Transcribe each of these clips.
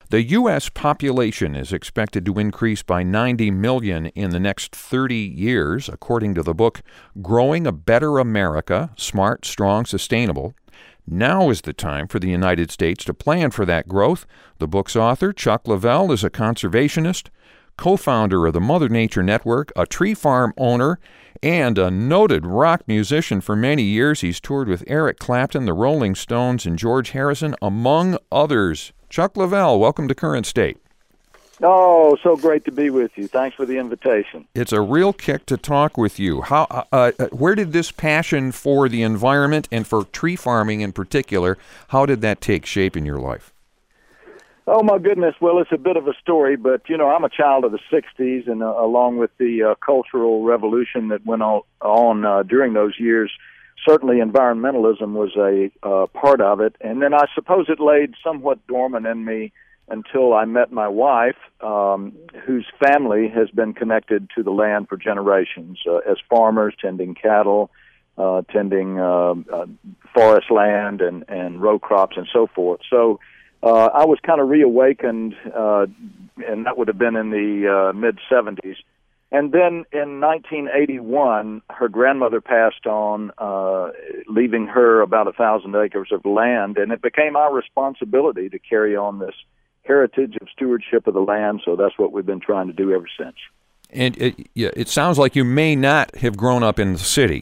The U.S. population is expected to increase by 90 million in the next 30 years, according to the book Growing a Better America, Smart, Strong, Sustainable. Now is the time for the United States to plan for that growth. The book's author, Chuck Leavell, is a conservationist, co-founder of the Mother Nature Network, a tree farm owner, and a noted rock musician for many years. He's toured with Eric Clapton, the Rolling Stones, and George Harrison, among others. Chuck Leavell, welcome to Current State. Oh, so great to be with you. Thanks for the invitation. It's a real kick to talk with you. Where did this passion for the environment and for tree farming in particular, how did that take shape in your life? Oh, my goodness. Well, it's a bit of a story, but, I'm a child of the 60s, and along with the Cultural Revolution that went on during those years, certainly environmentalism was a part of it. And then I suppose it laid somewhat dormant in me until I met my wife, whose family has been connected to the land for generations as farmers, tending cattle, tending forest land and row crops and so forth. So I was kind of reawakened, and that would have been in the mid-'70s. And then in 1981, her grandmother passed on, leaving her about 1,000 acres of land, and it became our responsibility to carry on this heritage of stewardship of the land, so that's what we've been trying to do ever since. And it sounds like you may not have grown up in the city.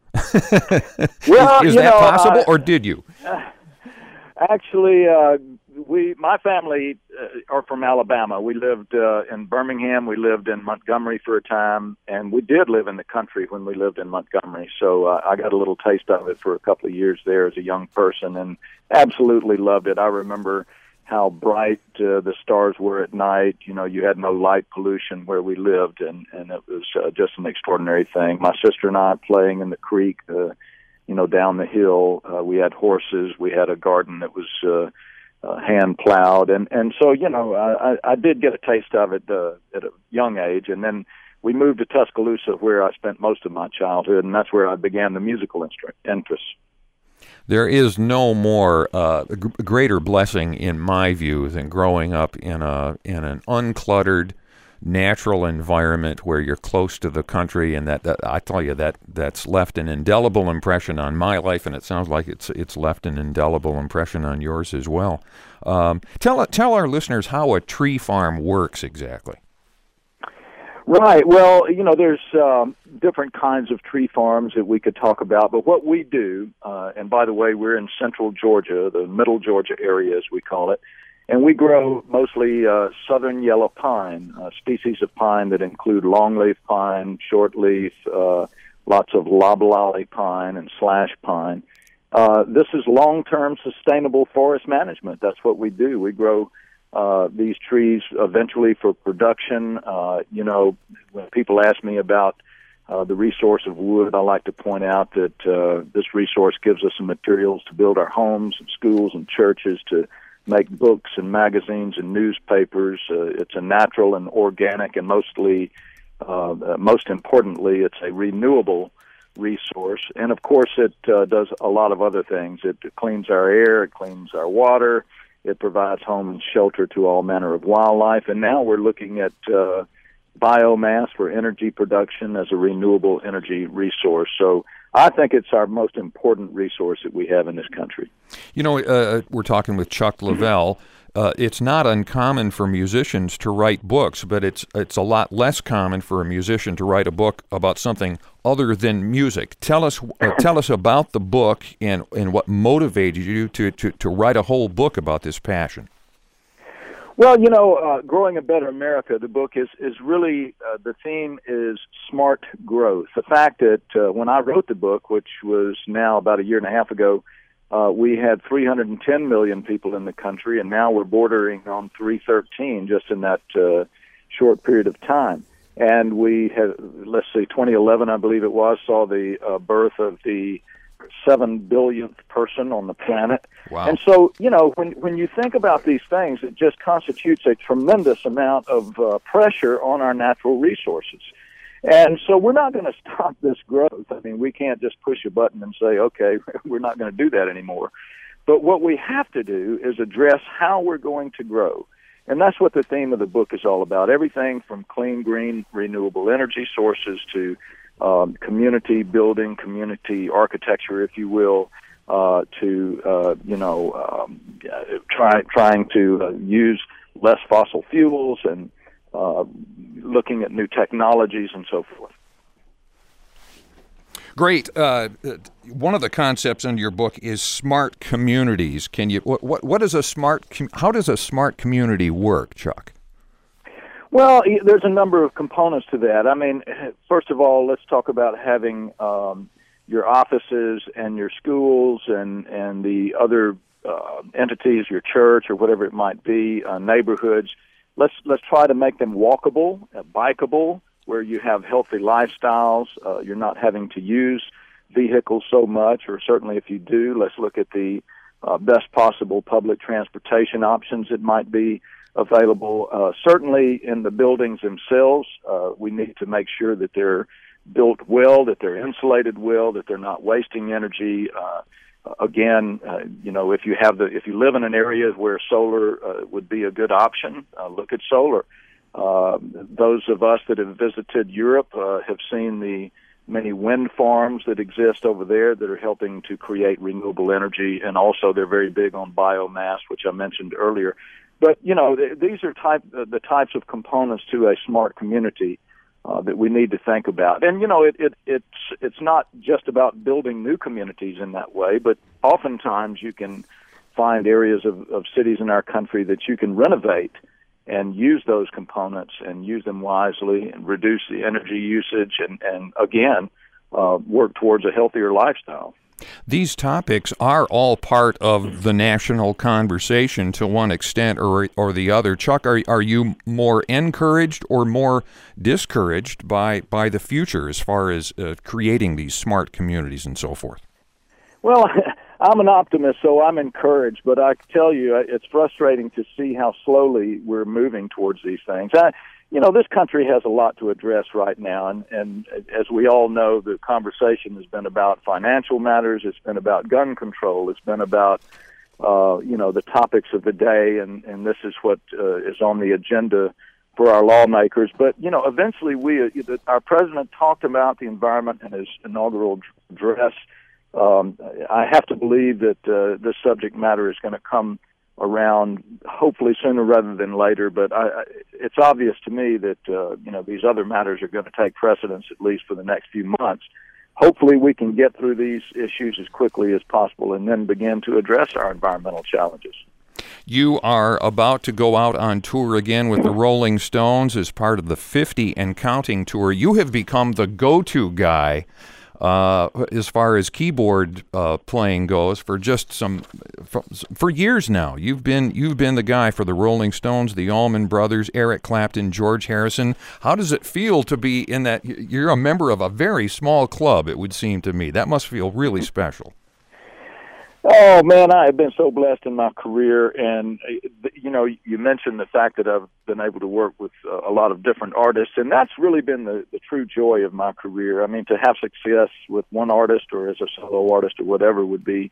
Well, is that possible, or did you? Actually, my family are from Alabama. We lived in Birmingham. We lived in Montgomery for a time, and we did live in the country when we lived in Montgomery. So I got a little taste of it for a couple of years there as a young person, and absolutely loved it. I remember how bright the stars were at night. You had no light pollution where we lived, and it was just an extraordinary thing. My sister and I playing in the creek, down the hill. We had horses. We had a garden that was hand plowed, and so I did get a taste of it at a young age, and then we moved to Tuscaloosa, where I spent most of my childhood, and that's where I began the musical interest. There is no more greater blessing, in my view, than growing up in an uncluttered, natural environment where you're close to the country, and that I tell you that's left an indelible impression on my life, and it sounds like it's left an indelible impression on yours as well. Tell our listeners how a tree farm works exactly. Right. Well, there's different kinds of tree farms that we could talk about, but what we do, and by the way, we're in central Georgia, the middle Georgia area, as we call it, and we grow mostly southern yellow pine, species of pine that include longleaf pine, shortleaf, lots of loblolly pine and slash pine. This is long-term sustainable forest management. That's what we do. We grow these trees eventually for production. When people ask me about the resource of wood, I like to point out that this resource gives us some materials to build our homes and schools and churches, to make books and magazines and newspapers. It's a natural and organic, and most importantly, it's a renewable resource. And of course, it does a lot of other things. It cleans our air, it cleans our water, it provides home and shelter to all manner of wildlife. And now we're looking at biomass for energy production as a renewable energy resource. So I think it's our most important resource that we have in this country. We're talking with Chuck Leavell. It's not uncommon for musicians to write books, but it's a lot less common for a musician to write a book about something other than music. Tell us about the book and what motivated you to write a whole book about this passion. Well, Growing a Better America, the book is really, the theme is smart growth. The fact that when I wrote the book, which was now about a year and a half ago, we had 310 million people in the country, and now we're bordering on 313 just in that short period of time. And we had, 2011, I believe it was, saw the birth of the 7 billionth person on the planet. Wow. And so, when you think about these things, it just constitutes a tremendous amount of pressure on our natural resources. And so we're not going to stop this growth. I mean, we can't just push a button and say, okay, we're not going to do that anymore. But what we have to do is address how we're going to grow. And that's what the theme of the book is all about. Everything from clean, green, renewable energy sources to community building, community architecture, if you will, to trying to use less fossil fuels and looking at new technologies and so forth. Great. One of the concepts in your book is smart communities. Can you? What is a smart? How does a smart community work, Chuck? Well, there's a number of components to that. I mean, first of all, let's talk about having your offices and your schools and the other entities, your church or whatever it might be, neighborhoods. Let's try to make them walkable, bikeable, where you have healthy lifestyles. You're not having to use vehicles so much, or certainly if you do, let's look at the best possible public transportation options that might be available. Certainly in the buildings themselves, we need to make sure that they're built well, that they're insulated well, that they're not wasting energy. Again, if you live in an area where solar would be a good option, look at solar. Those of us that have visited Europe have seen the many wind farms that exist over there that are helping to create renewable energy, and also they're very big on biomass, which I mentioned earlier. But these are the types of components to a smart community that we need to think about. And it's not just about building new communities in that way, but oftentimes you can find areas of cities in our country that you can renovate and use those components and use them wisely and reduce the energy usage and again, work towards a healthier lifestyle. These topics are all part of the national conversation to one extent or the other. Chuck, are you more encouraged or more discouraged by the future as far as creating these smart communities and so forth? Well, I'm an optimist, so I'm encouraged, but I tell you, it's frustrating to see how slowly we're moving towards these things. This country has a lot to address right now, and as we all know, the conversation has been about financial matters, it's been about gun control, it's been about, the topics of the day, and this is what is on the agenda for our lawmakers. But, eventually our president talked about the environment in his inaugural address. I have to believe that this subject matter is going to come around hopefully sooner rather than later, but it's obvious to me that these other matters are going to take precedence at least for the next few months. Hopefully we can get through these issues as quickly as possible and then begin to address our environmental challenges. You are about to go out on tour again with the Rolling Stones as part of the 50 and Counting tour. You have become the go-to guy as far as keyboard playing goes for for years now. You've been the guy for the Rolling Stones, the Allman Brothers, Eric Clapton, George Harrison. How does it feel to be in that? You're a member of a very small club, it would seem to me. That must feel really special. Oh, man, I have been so blessed in my career, and, you mentioned the fact that I've been able to work with a lot of different artists, and that's really been the true joy of my career. I mean, to have success with one artist or as a solo artist or whatever would be,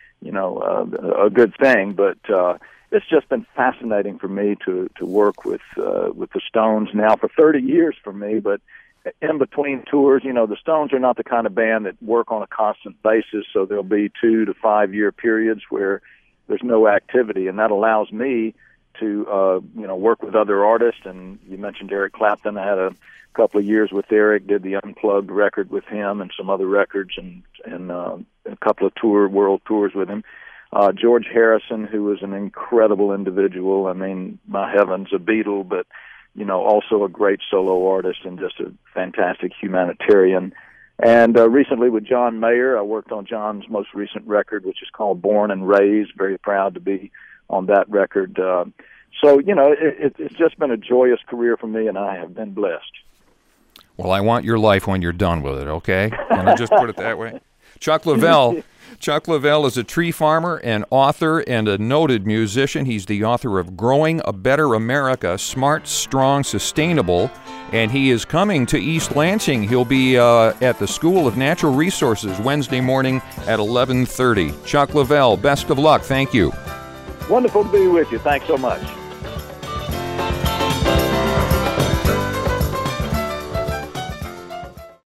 a good thing, but it's just been fascinating for me to work with the Stones now for 30 years for me, but in between tours, the Stones are not the kind of band that work on a constant basis, so there'll be 2 to 5 year periods where there's no activity, and that allows me to, work with other artists. And you mentioned Eric Clapton. I had a couple of years with Eric, did the Unplugged record with him and some other records and a couple of world tours with him. George Harrison, who was an incredible individual. I mean, my heavens, a Beatle, but also a great solo artist and just a fantastic humanitarian. And recently with John Mayer, I worked on John's most recent record, which is called Born and Raised. Very proud to be on that record. So, it's just been a joyous career for me, and I have been blessed. Well, I want your life when you're done with it, okay? Can I just put it that way? Chuck Leavell. Chuck Leavell is a tree farmer, an author, and a noted musician. He's the author of Growing a Better America, Smart, Strong, Sustainable, and he is coming to East Lansing. He'll be at the School of Natural Resources Wednesday morning at 11:30. Chuck Leavell, best of luck. Thank you. Wonderful to be with you. Thanks so much.